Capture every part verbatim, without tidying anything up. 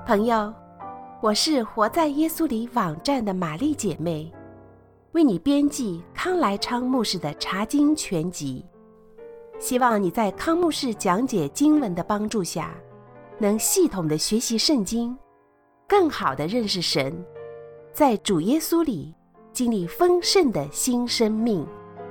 朋友，我是活在耶稣里网站的玛丽姐妹，为你编辑康来昌牧师的查经全集，希望你在康牧师讲解经文的帮助下，能系统的学习圣经，更好的认识神，在主耶稣里经历丰盛的新生命。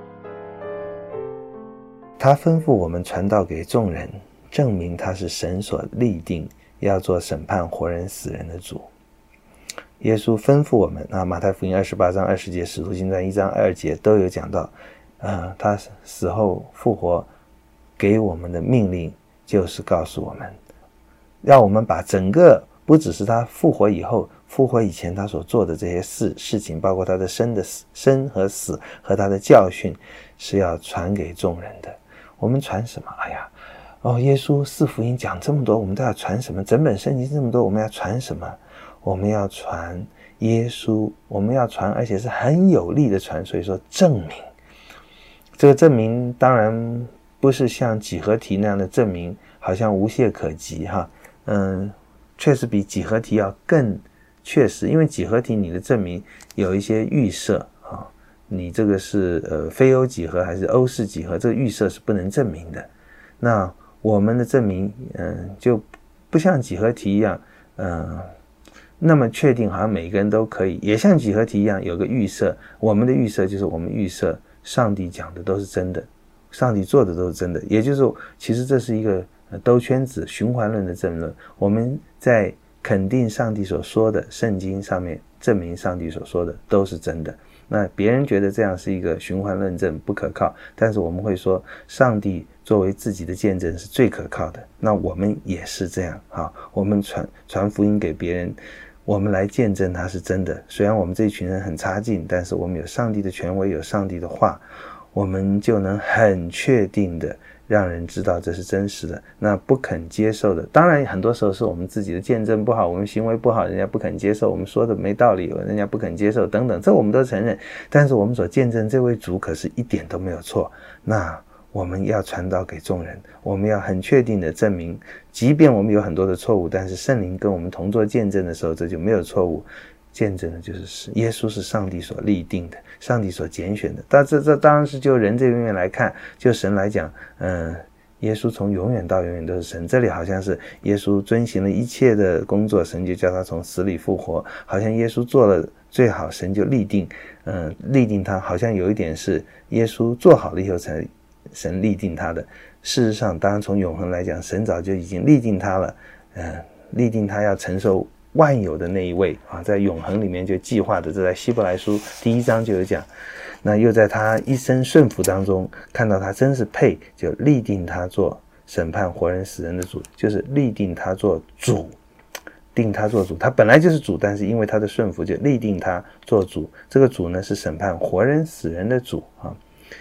他吩咐我们传道给众人，证明他是神所立定要做审判活人死人的主。耶稣吩咐我们，那马太福音二十八章二十节，使徒行传一章二节都有讲到，呃，他死后复活给我们的命令就是告诉我们，让我们把整个不只是他复活以后，复活以前他所做的这些事事情，包括他的生的生和死和他的教训，是要传给众人的。我们传什么？哎呀，哦，耶稣四福音讲这么多，我们都要传什么？整本圣经这么多，我们要传什么？我们要传耶稣，我们要传，而且是很有力的传。所以说证明，这个证明当然不是像几何题那样的证明，好像无懈可击哈。嗯，确实比几何题要更确实，因为几何题你的证明有一些预设啊，你这个是呃非欧几何还是欧式几何，这个预设是不能证明的。那我们的证明，嗯，就不像几何题一样，嗯，那么确定，好像每个人都可以，也像几何题一样有个预设。我们的预设就是我们预设上帝讲的都是真的，上帝做的都是真的，也就是其实这是一个兜圈子循环论的争论。我们在肯定上帝所说的，圣经上面证明上帝所说的都是真的。那别人觉得这样是一个循环论证不可靠，但是我们会说上帝作为自己的见证是最可靠的。那我们也是这样啊，我们传传福音给别人，我们来见证它是真的。虽然我们这一群人很差劲，但是我们有上帝的权威，有上帝的话，我们就能很确定的让人知道这是真实的。那不肯接受的，当然很多时候是我们自己的见证不好，我们行为不好，人家不肯接受，我们说的没道理，人家不肯接受等等，这我们都承认。但是我们所见证这位主可是一点都没有错，那我们要传导给众人，我们要很确定的证明，即便我们有很多的错误，但是圣灵跟我们同作见证的时候，这就没有错误。见证的就是耶稣是上帝所立定的，上帝所拣选的。但这这当然是就人这边来看，就神来讲，嗯，耶稣从永远到永远都是神。这里好像是耶稣遵行了一切的工作，神就叫他从死里复活，好像耶稣做了最好，神就立定，嗯，立定他，好像有一点是耶稣做好了以后才神立定他的。事实上，当然从永恒来讲，神早就已经立定他了，嗯，立定他要承受万有的那一位啊，在永恒里面就计划的，这在希伯来书第一章就有讲。那又在他一生顺服当中看到他真是配，就立定他做审判活人死人的主，就是立定他做主，定他做主。他本来就是主，但是因为他的顺服就立定他做主。这个主呢是审判活人死人的主啊。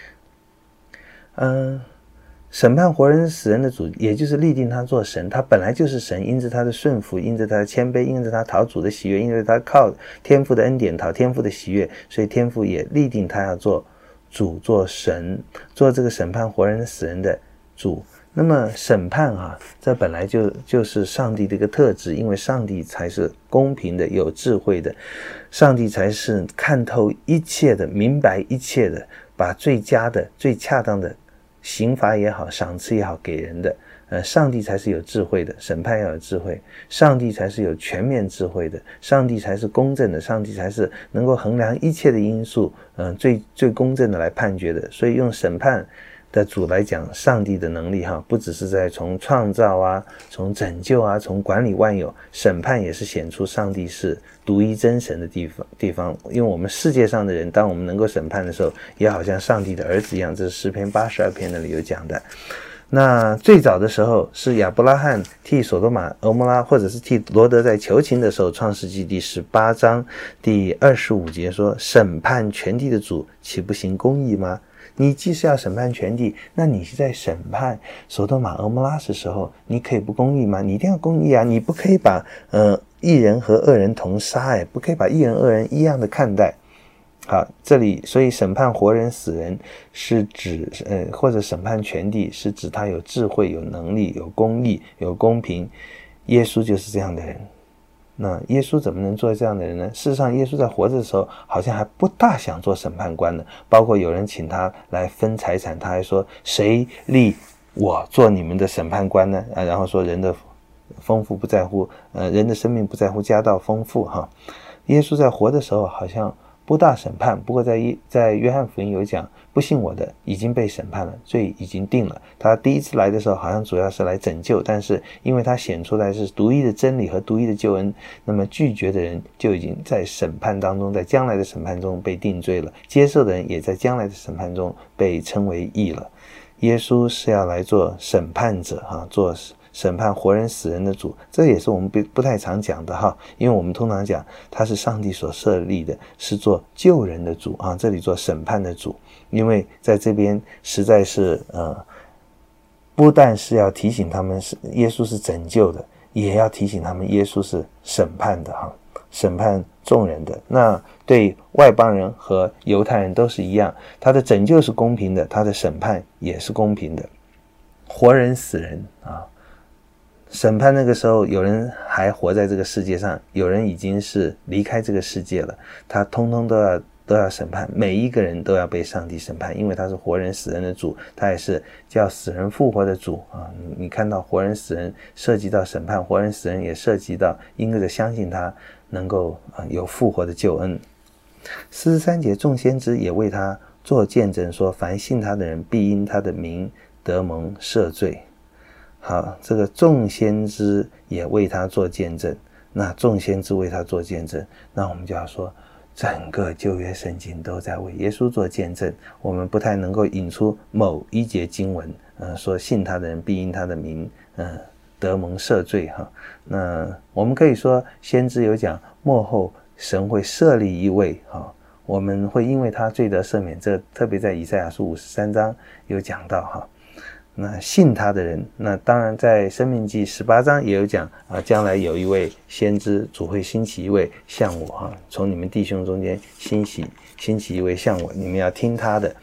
嗯，审判活人死人的主，也就是立定他做神。他本来就是神，因着他的顺服，因着他的谦卑，因着他讨主的喜悦，因着他靠天父的恩典讨天父的喜悦，所以天父也立定他要做主，做神，做这个审判活人死人的主。那么审判啊，这本来就就是上帝的一个特质，因为上帝才是公平的，有智慧的，上帝才是看透一切的，明白一切的，把最佳的最恰当的刑罚也好，赏赐也好给人的，呃，上帝才是有智慧的，审判要有智慧，上帝才是有全面智慧的，上帝才是公正的，上帝才是能够衡量一切的因素，嗯、呃，最最公正的来判决的。所以用审判的主来讲，上帝的能力哈，不只是在从创造啊，从拯救啊，从管理万有，审判也是显出上帝是独一真神的地方地方。因为我们世界上的人，当我们能够审判的时候，也好像上帝的儿子一样，这是诗篇八十二篇那里有讲的。那最早的时候是亚伯拉罕替所多玛、俄摩拉，或者是替罗德在求情的时候，创世纪第十八章第二十五节说，审判全地的主岂不行公义吗？你既是要审判全地，那你是在审判所多玛、俄摩拉的时候，你可以不公义吗？你一定要公义啊！你不可以把呃义人和恶人同杀，哎，不可以把义人恶人一样的看待。好，这里所以审判活人死人是指呃或者审判全地，是指他有智慧、有能力、有公义、有公平。耶稣就是这样的人， 那耶稣怎么能做这样的人呢？事实上，耶稣在活着的时候，好像还不大想做审判官呢。包括有人请他来分财产，他还说：“谁立我做你们的审判官呢？”啊，然后说人的丰富不在乎，呃，人的生命不在乎家道丰富哈。耶稣在活的时候好像不大审判，不过在在约翰福音有讲，不信我的已经被审判了，罪已经定了。他第一次来的时候好像主要是来拯救，但是因为他显出来是独一的真理和独一的救恩，那么拒绝的人就已经在审判当中，在将来的审判中被定罪了，接受的人也在将来的审判中被称为义了。耶稣是要来做审判者哈，做审判活人死人的主，这也是我们不不太常讲的哈，因为我们通常讲他是上帝所设立的，是做救人的主啊，这里做审判的主，因为在这边实在是呃，不但是要提醒他们是耶稣是拯救的，也要提醒他们耶稣是审判的哈，审判众人的。那对外邦人和犹太人都是一样，他的拯救是公平的，他的审判也是公平的。活人死人啊，审判那个时候有人还活在这个世界上，有人已经是离开这个世界了，他通通都要都要审判，每一个人都要被上帝审判，因为他是活人死人的主，他也是叫死人复活的主啊。你看到活人死人涉及到审判，活人死人也涉及到因着相信他能够有复活的救恩。四十三节，众先知也为他做见证说，凡信他的人必因他的名得蒙赦罪。好，这个众先知也为他做见证，那众先知为他做见证，那我们就要说整个旧约圣经都在为耶稣做见证。我们不太能够引出某一节经文呃，说信他的人必因他的名呃得蒙赦罪哈。那我们可以说先知有讲末后神会设立一位哈，我们会因为他罪得赦免，这特别在以赛亚书五十三章有讲到哈。那信他的人，那当然在申命记十八章也有讲啊，将来有一位先知，主会兴起一位像我哈，从你们弟兄中间兴起兴起一位像我，你们要听他的。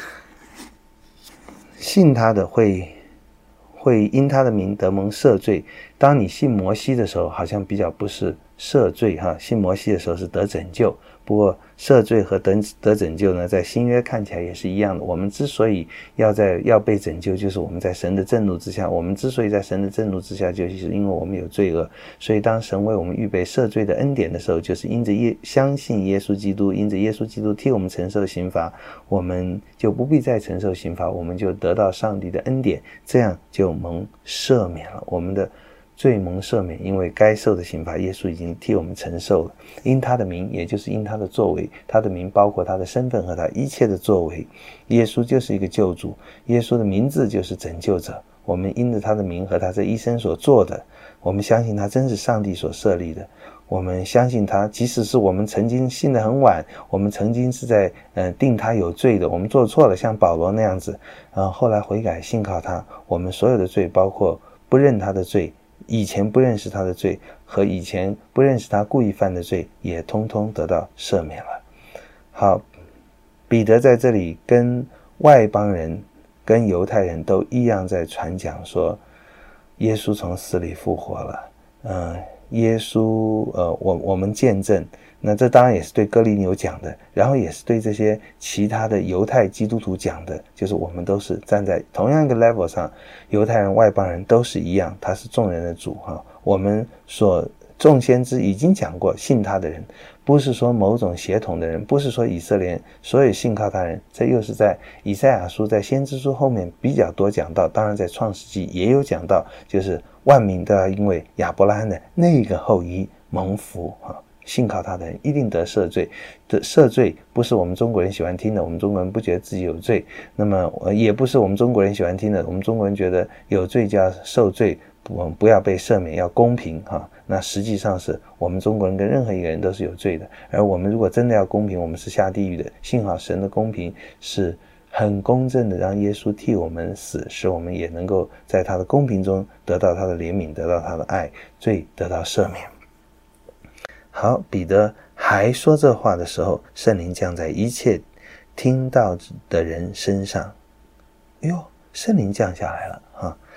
信他的会会因他的名得蒙赦罪。当你信摩西的时候，好像比较不是赦罪哈，信摩西的时候是得拯救。不过赦罪和得得拯救呢，在新约看起来也是一样的。我们之所以要在要被拯救，就是我们在神的震怒之下。我们之所以在神的震怒之下，就是因为我们有罪恶。所以当神为我们预备赦罪的恩典的时候，就是因着耶相信耶稣基督，因着耶稣基督替我们承受刑罚，我们就不必再承受刑罚，我们就得到上帝的恩典，这样就蒙赦免了。我们的罪蒙赦免，因为该受的刑罚耶稣已经替我们承受了。因他的名，也就是因他的作为，他的名包括他的身份和他一切的作为。耶稣就是一个救主，耶稣的名字就是拯救者。我们因着他的名和他这一生所做的，我们相信他真是上帝所设立的。我们相信他，即使是我们曾经信得很晚，我们曾经是在呃定他有罪的，我们做错了，像保罗那样子，呃后来悔改信靠他，我们所有的罪，包括不认他的罪，以前不认识他的罪和以前不认识他故意犯的罪，也通通得到赦免了。好，彼得在这里跟外邦人跟犹太人都一样在传讲说，耶稣从死里复活了。呃耶稣呃我我们见证，那这当然也是对哥林流讲的，然后也是对这些其他的犹太基督徒讲的，就是我们都是站在同样一个 level 上，犹太人外邦人都是一样，他是众人的主哈。我们所众先知已经讲过，信他的人不是说某种血统的人，不是说以色列人，所有信靠他人，这又是在以赛亚书在先知书后面比较多讲到，当然在创世纪也有讲到，就是万民都要因为亚伯拉罕的那个后裔蒙福哈。信靠他的人一定得赦罪，的赦罪不是我们中国人喜欢听的，我们中国人不觉得自己有罪，那么也不是我们中国人喜欢听的，我们中国人觉得有罪就要受罪，不不要被赦免，要公平哈。那实际上是我们中国人跟任何一个人都是有罪的，而我们如果真的要公平，我们是下地狱的。幸好神的公平是很公正的，让耶稣替我们死，使我们也能够在他的公平中得到他的怜悯，得到他的爱，罪得到赦免。好，彼得还说这话的时候，圣灵降在一切听到的人身上。哎呦，圣灵降下来了哈。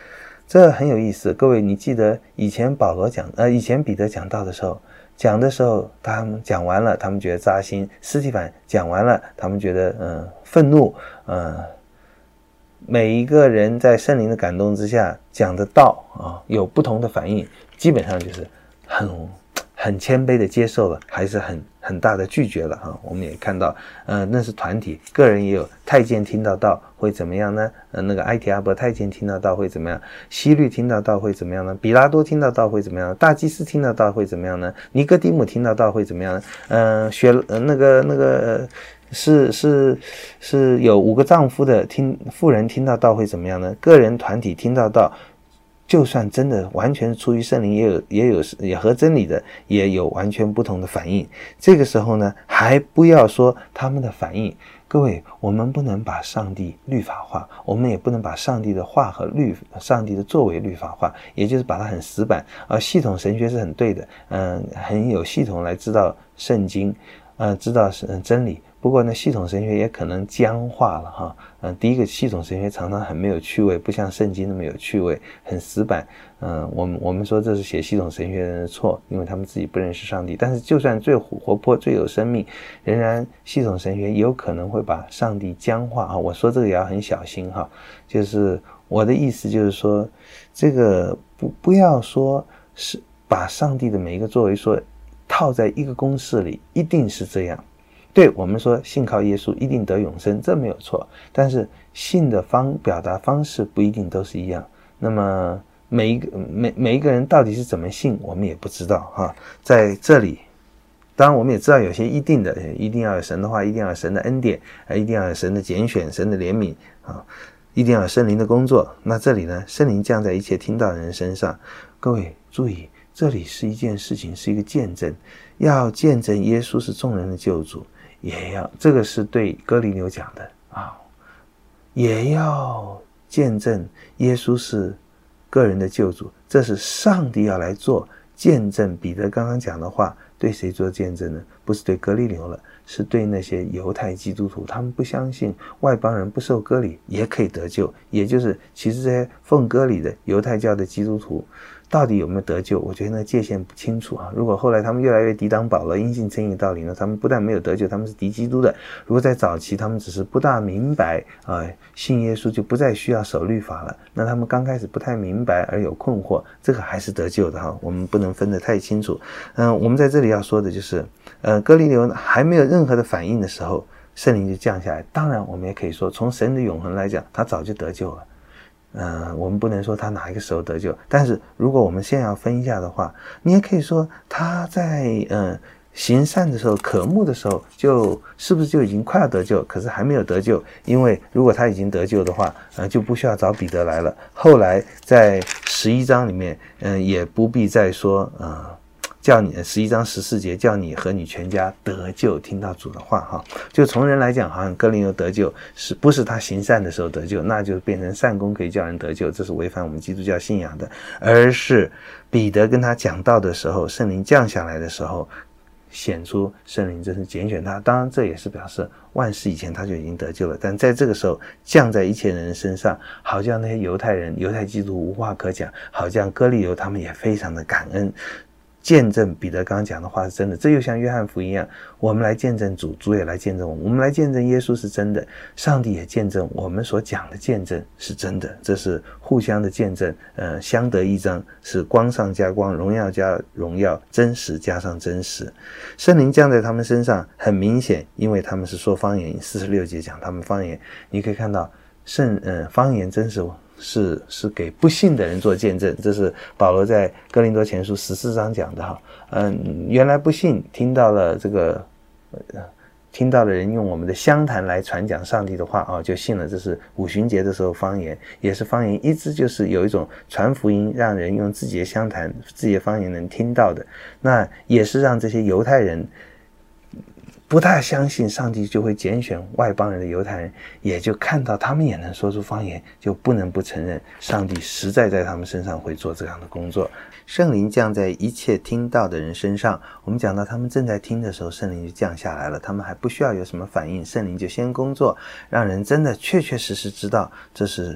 这很有意思。各位，你记得以前保罗讲，呃，以前彼得讲道的时候，讲的时候，他们讲完了，他们觉得扎心；司提反讲完了，他们觉得嗯、呃、愤怒。嗯、呃，每一个人在圣灵的感动之下讲的道啊，有不同的反应，基本上就是很很谦卑的接受了，还是很很大的拒绝了哈。我们也看到，呃，那是团体，个人也有。太监听到道会怎么样呢？呃，那个埃提阿伯太监听到道会怎么样？希律听到道会怎么样呢？比拉多听到道会怎么样？大祭司听到道会怎么样呢？尼哥底母听到道会怎么样呢？呃，学呃那个那个是是是有五个丈夫的听妇人听到道会怎么样呢？个人团体听到道。就算真的完全出于圣灵，也有也有也合真理的，也有完全不同的反应。这个时候呢，还不要说他们的反应。各位，我们不能把上帝律法化，我们也不能把上帝的话和律上帝的作为律法化，也就是把它很死板。而系统神学是很对的，嗯，很有系统来知道圣经，呃，知道真理。不过呢，系统神学也可能僵化了哈。嗯、呃，第一个，系统神学常常很没有趣味，不像圣经那么有趣味，很死板。嗯、呃，我们我们说这是写系统神学的人的错，因为他们自己不认识上帝。但是就算最活泼、最有生命，仍然系统神学也有可能会把上帝僵化啊。我说这个也要很小心哈。就是我的意思就是说，这个不不要说是把上帝的每一个作为说套在一个公式里，一定是这样。对，我们说信靠耶稣一定得永生，这没有错，但是信的方表达方式不一定都是一样。那么每一个每每一个人到底是怎么信，我们也不知道哈。在这里，当然我们也知道有些一定的，一定要有神的话，一定要有神的恩典，一定要有神的拣选，神的怜悯啊，一定要有圣灵的工作。那这里呢，圣灵降在一切听到的人身上。各位注意，这里是一件事情，是一个见证，要见证耶稣是众人的救主。也要，这个是对哥尼流讲的啊，也要见证耶稣是个人的救主，这是上帝要来做见证。彼得刚刚讲的话，对谁做见证呢？不是对哥尼流了，是对那些犹太基督徒，他们不相信外邦人不受割礼也可以得救，也就是其实这些奉割礼的犹太教的基督徒到底有没有得救？我觉得那个界限不清楚啊。如果后来他们越来越抵挡保罗因信称义道理呢，他们不但没有得救，他们是敌基督的。如果在早期他们只是不大明白啊、呃，信耶稣就不再需要守律法了，那他们刚开始不太明白而有困惑，这个还是得救的哈。我们不能分得太清楚。嗯、呃，我们在这里要说的就是，呃，哥尼流还没有任何的反应的时候，圣灵就降下来。当然，我们也可以说，从神的永恒来讲，他早就得救了。呃，我们不能说他哪一个时候得救，但是如果我们现在要分一下的话，你也可以说他在呃行善的时候、渴慕的时候，就是不是就已经快要得救，可是还没有得救，因为如果他已经得救的话，呃，就不需要找彼得来了。后来在十一章里面，嗯、呃，也不必再说呃。叫你十一章十四节叫你和你全家得救，听到主的话哈。就从人来讲，好像哥尼流得救是不是他行善的时候得救，那就变成善功可以叫人得救，这是违反我们基督教信仰的，而是彼得跟他讲道的时候，圣灵降下来的时候，显出圣灵真是拣选他。当然这也是表示万事以前他就已经得救了，但在这个时候降在一切人身上，好像那些犹太人犹太基督无话可讲，好像哥尼流他们也非常的感恩，见证彼得刚刚讲的话是真的。这又像约翰福音一样，我们来见证主，主也来见证我们，我们来见证耶稣是真的，上帝也见证我们所讲的见证是真的，这是互相的见证，呃，相得益彰，是光上加光，荣耀加荣耀，真实加上真实。圣灵降在他们身上，很明显，因为他们是说方言，四十六节讲他们方言，你可以看到圣呃方言真是是是给不信的人做见证，这是保罗在哥林多前书十四章讲的哈。嗯，原来不信，听到了这个，呃，听到了人用我们的乡谈来传讲上帝的话啊，就信了。这是五旬节的时候方言，也是方言，一直就是有一种传福音，让人用自己的乡谈、自己的方言能听到的。那也是让这些犹太人不太相信上帝就会拣选外邦人的犹太人，也就看到他们也能说出方言，就不能不承认上帝实在在他们身上会做这样的工作。圣灵降在一切听到的人身上，我们讲到他们正在听的时候，圣灵就降下来了，他们还不需要有什么反应，圣灵就先工作，让人真的确确实实知道这是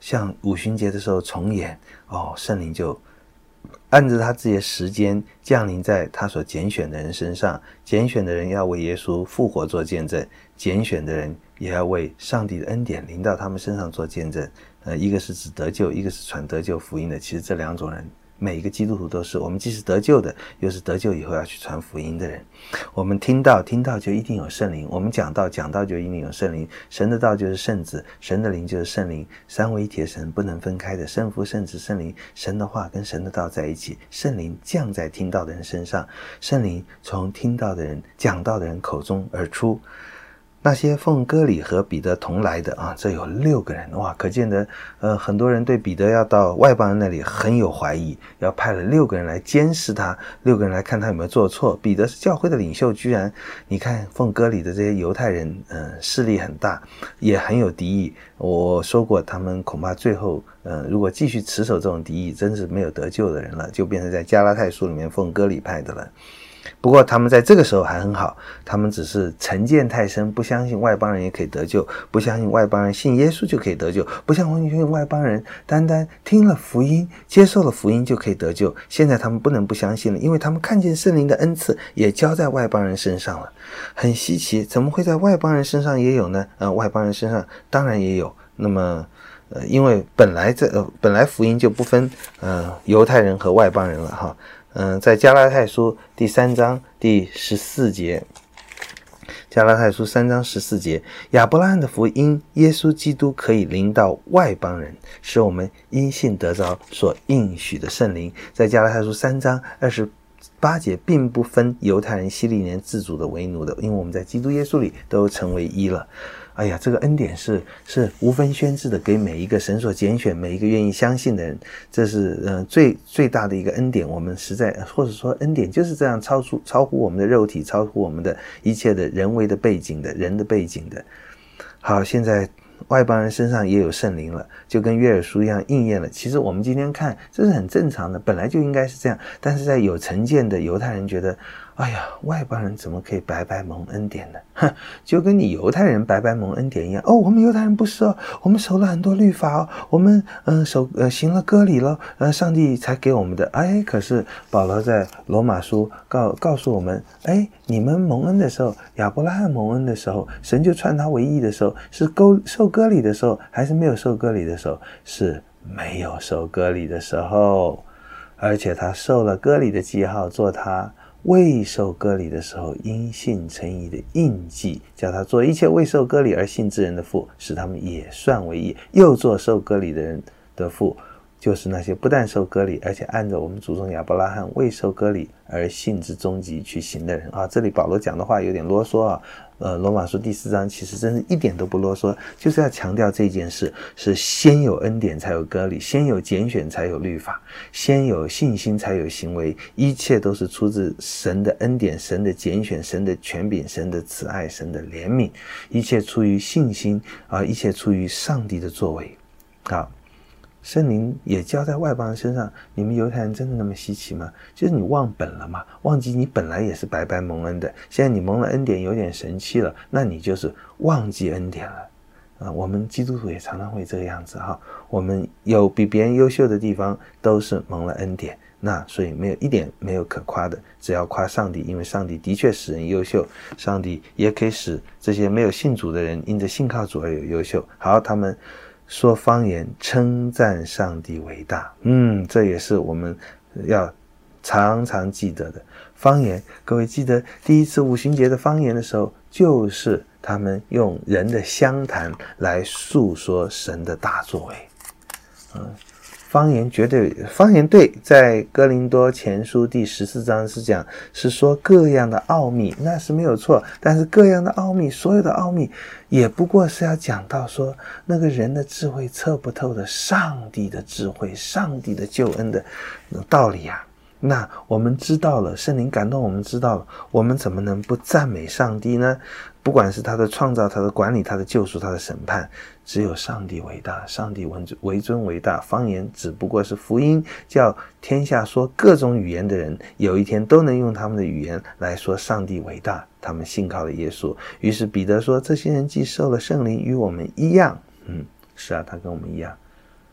像五旬节的时候重演，哦，圣灵就按着他自己的时间降临在他所拣选的人身上，拣选的人要为耶稣复活做见证，拣选的人也要为上帝的恩典临到他们身上做见证。呃，一个是指得救，一个是传得救福音的。其实这两种人，每一个基督徒都是，我们既是得救的，又是得救以后要去传福音的人。我们听到听到就一定有圣灵，我们讲道讲道就一定有圣灵。神的道就是圣子，神的灵就是圣灵，三位一体的神不能分开的，圣父圣子圣灵，神的话跟神的道在一起，圣灵降在听到的人身上，圣灵从听到的人讲道的人口中而出。那些奉割礼和彼得同来的啊，这有六个人，哇，可见得呃很多人对彼得要到外邦人那里很有怀疑，要派了六个人来监视他，六个人来看他有没有做错。彼得是教会的领袖，居然你看奉割礼的这些犹太人呃势力很大，也很有敌意。我说过他们恐怕最后呃如果继续持守这种敌意，真是没有得救的人了，就变成在加拉太书里面奉割礼派的了。不过他们在这个时候还很好，他们只是成见太深，不相信外邦人也可以得救，不相信外邦人信耶稣就可以得救，不相信外邦人单单听了福音接受了福音就可以得救。现在他们不能不相信了，因为他们看见圣灵的恩赐也交在外邦人身上了。很稀奇，怎么会在外邦人身上也有呢？呃，外邦人身上当然也有。那么呃，因为本来这、呃、本来福音就不分呃犹太人和外邦人了哈。嗯，在加拉太书第三章第十四节，加拉太书三章十四节，亚伯拉罕的福音，耶稣基督可以临到外邦人，使我们因信得着所应许的圣灵。在加拉太书三章二十八节，并不分犹太人、希利年、自主的、为奴的，因为我们在基督耶稣里都成为一了。哎呀，这个恩典是是无分宣制的，给每一个神所拣选、每一个愿意相信的人，这是呃最最大的一个恩典。我们实在或者说恩典就是这样超出超乎我们的肉体，超乎我们的一切的人为的背景的人的背景的。好，现在外邦人身上也有圣灵了，就跟约珥书一样应验了。其实我们今天看这是很正常的，本来就应该是这样。但是在有成见的犹太人觉得，哎呀，外邦人怎么可以白白蒙恩典呢？哼，就跟你犹太人白白蒙恩典一样。哦，我们犹太人不是哦，我们守了很多律法哦，我们嗯、呃、守呃行了割礼了，呃上帝才给我们的。哎，可是保罗在罗马书告告诉我们，哎，你们蒙恩的时候，亚伯拉罕蒙恩的时候，神就传他为义的时候，是勾受割礼的时候，还是没有受割礼的时候？是没有受割礼的时候，而且他受了割礼的记号，做他未受割礼的时候因信称义的印记，叫他做一切未受割礼而信之人的父，使他们也算为义。又做受割礼的人的父，就是那些不但受割礼，而且按照我们祖宗亚伯拉罕未受割礼而信之终极去行的人啊。这里保罗讲的话有点啰嗦啊。呃，罗马书第四章其实真是一点都不啰嗦，就是要强调这件事是先有恩典才有割礼，先有拣选才有律法，先有信心才有行为，一切都是出自神的恩典、神的拣选、神的权柄、神的慈爱、神的怜悯，一切出于信心啊，一切出于上帝的作为。好，圣灵也交在外邦人身上，你们犹太人真的那么稀奇吗？就是你忘本了嘛，忘记你本来也是白白蒙恩的，现在你蒙了恩典有点神气了，那你就是忘记恩典了。啊，我们基督徒也常常会这个样子哈，我们有比别人优秀的地方，都是蒙了恩典，那所以没有一点没有可夸的，只要夸上帝，因为上帝的确使人优秀，上帝也可以使这些没有信主的人因着信靠主而有优秀。好，他们说方言称赞上帝为大，嗯，这也是我们要常常记得的。方言，各位记得第一次五旬节的方言的时候，就是他们用人的相谈来诉说神的大作为。嗯，方言绝对，方言对，在哥林多前书第十四章是讲，是说各样的奥秘，那是没有错。但是各样的奥秘，所有的奥秘，也不过是要讲到说，那个人的智慧测不透的上帝的智慧，上帝的救恩的道理啊。那我们知道了，圣灵感动我们知道了，我们怎么能不赞美上帝呢？不管是他的创造，他的管理，他的救赎，他的审判，只有上帝伟大，上帝为尊为大。方言只不过是福音，叫天下说各种语言的人有一天都能用他们的语言来说上帝伟大，他们信靠了耶稣。于是彼得说，这些人既受了圣灵与我们一样，嗯，是啊，他跟我们一样。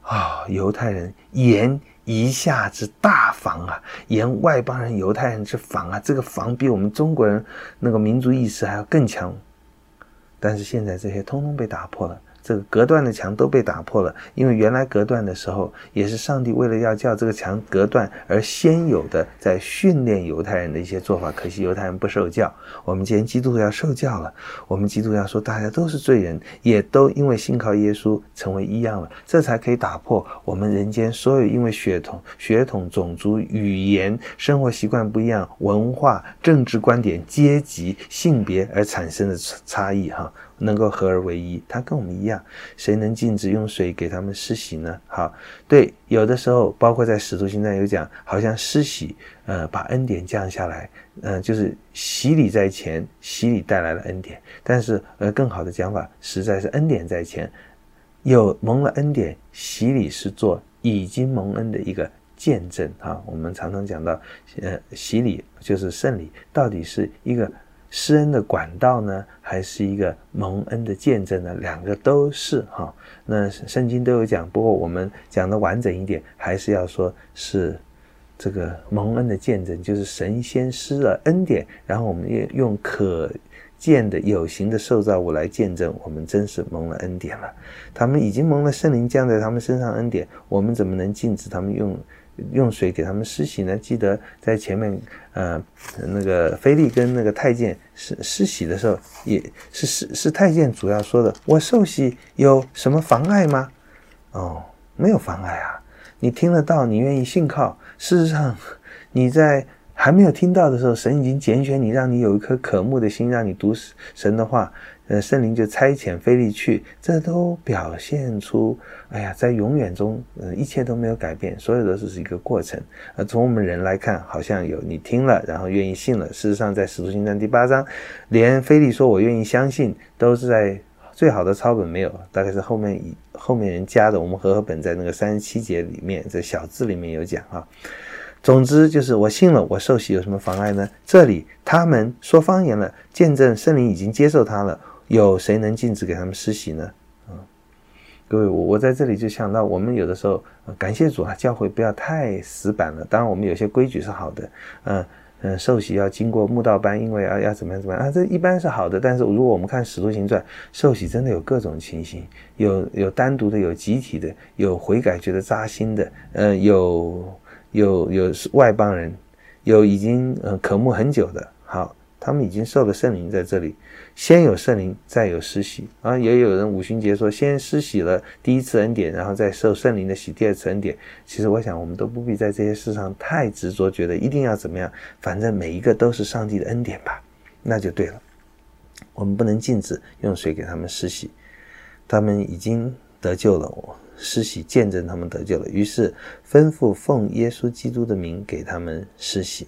啊、哦，犹太人言夷夏之大防啊，言外邦人犹太人之防啊，这个防比我们中国人那个民族意识还要更强。但是现在这些通通被打破了，这个隔断的墙都被打破了，因为原来隔断的时候，也是上帝为了要叫这个墙隔断而先有的在训练犹太人的一些做法，可惜犹太人不受教。我们今天基督徒要受教了，我们基督徒要说大家都是罪人，也都因为信靠耶稣成为一样了，这才可以打破我们人间所有因为血统、血统、种族、语言、生活习惯不一样、文化、政治观点、阶级、性别而产生的差异哈。能够合而为一，他跟我们一样，谁能禁止用水给他们施洗呢？好，对，有的时候包括在使徒行传有讲，好像施洗呃把恩典降下来，呃就是洗礼在前，洗礼带来了恩典，但是呃更好的讲法实在是恩典在前，有蒙了恩典，洗礼是做已经蒙恩的一个见证啊。我们常常讲到呃洗礼就是圣礼，到底是一个施恩的管道呢，还是一个蒙恩的见证呢？两个都是哈。那圣经都有讲，不过我们讲的完整一点，还是要说是这个蒙恩的见证，就是神先施了恩典，然后我们也用可见的有形的受造物来见证我们真是蒙了恩典了。他们已经蒙了圣灵降在他们身上恩典，我们怎么能禁止他们用用水给他们施洗呢？记得在前面呃那个腓力跟那个太监施施洗的时候，也是是是太监主要说的，我受洗有什么妨碍吗？哦，没有妨碍啊，你听得到，你愿意信靠，事实上你在还没有听到的时候，神已经拣选你，让你有一颗渴慕的心，让你读神的话，呃，圣灵就差遣腓力去，这都表现出，哎呀，在永远中，呃，一切都没有改变，所有都是一个过程。呃，从我们人来看，好像有你听了，然后愿意信了。事实上，在使徒行传第八章，连腓力说我愿意相信，都是在最好的抄本没有，大概是后面后面人加的。我们和合本在那个三十七节里面，在小字里面有讲啊。总之就是我信了，我受洗有什么妨碍呢？这里他们说方言了，见证圣灵已经接受他了，有谁能禁止给他们施洗呢？嗯，各位，我我在这里就想到，我们有的时候、呃、感谢主啊，教会不要太死板了。当然，我们有些规矩是好的，嗯嗯，受洗要经过慕道班，因为要要怎么样怎么样啊，这一般是好的。但是如果我们看使徒行传，受洗真的有各种情形，有有单独的，有集体的，有悔改觉得扎心的，呃，有。有有外邦人，有已经呃渴慕很久的，好，他们已经受了圣灵在这里，先有圣灵，再有施洗啊。也有人五旬节说，先施洗了第一次恩典，然后再受圣灵的洗第二次恩典。其实我想，我们都不必在这些事上太执着，觉得一定要怎么样，反正每一个都是上帝的恩典吧，那就对了。我们不能禁止用水给他们施洗，他们已经得救了，我。施洗见证他们得救了，于是吩咐奉耶稣基督的名给他们施洗。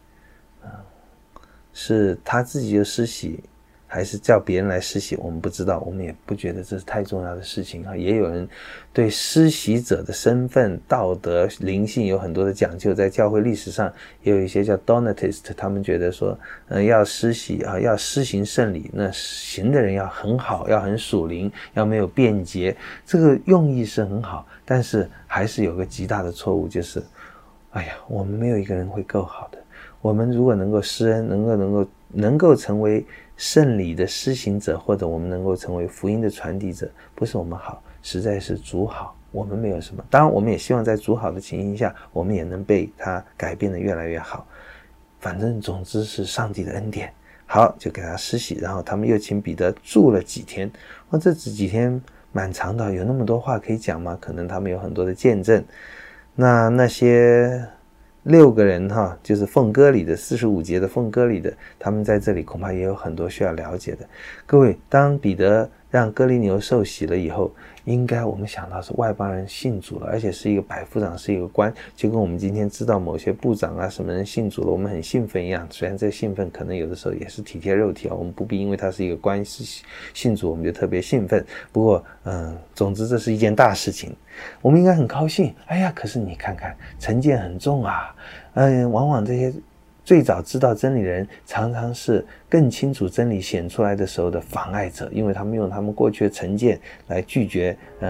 是他自己就施洗，还是叫别人来施洗，我们不知道，我们也不觉得这是太重要的事情啊。也有人对施洗者的身份、道德、灵性有很多的讲究，在教会历史上也有一些叫 Donatist， 他们觉得说，呃，要施洗啊，要施行圣礼，那行的人要很好，要很属灵，要没有辩解，这个用意是很好，但是还是有个极大的错误，就是，哎呀，我们没有一个人会够好的。我们如果能够施恩，能够能够能够成为圣礼的施行者，或者我们能够成为福音的传递者，不是我们好，实在是主好，我们没有什么。当然我们也希望在主好的情形下，我们也能被他改变得越来越好。反正总之是上帝的恩典。好，就给他施洗，然后他们又请彼得住了几天。哇，这几天蛮长的，有那么多话可以讲吗？可能他们有很多的见证。那那些六个人哈，就是奉歌里的四十五节的奉歌里的，他们在这里恐怕也有很多需要了解的。各位，当彼得让哥尼流受洗了以后，应该我们想到是外邦人信主了，而且是一个百夫长，是一个官，就跟我们今天知道某些部长啊什么人信主了，我们很兴奋一样。虽然这兴奋可能有的时候也是体贴肉体啊，我们不必因为他是一个官是信主我们就特别兴奋。不过嗯，总之这是一件大事情，我们应该很高兴。哎呀，可是你看看成见很重啊，嗯，往往这些最早知道真理的人，常常是更清楚真理显出来的时候的妨碍者，因为他们用他们过去的成见来拒绝呃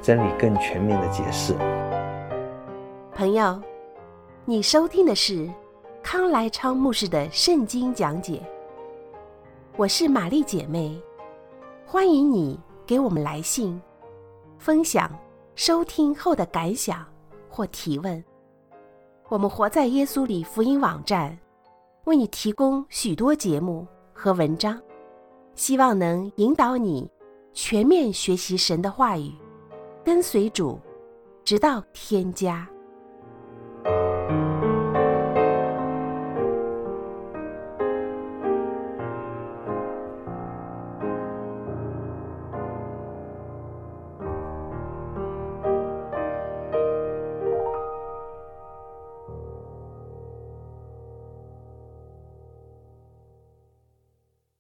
真理更全面的解释。 朋友，你收听的是康来昌牧师的圣经讲解。我是玛丽姐妹，欢迎你给我们来信，分享收听后的感想或提问。我们活在耶稣里福音网站为你提供许多节目和文章，希望能引导你全面学习神的话语，跟随主，直到天家。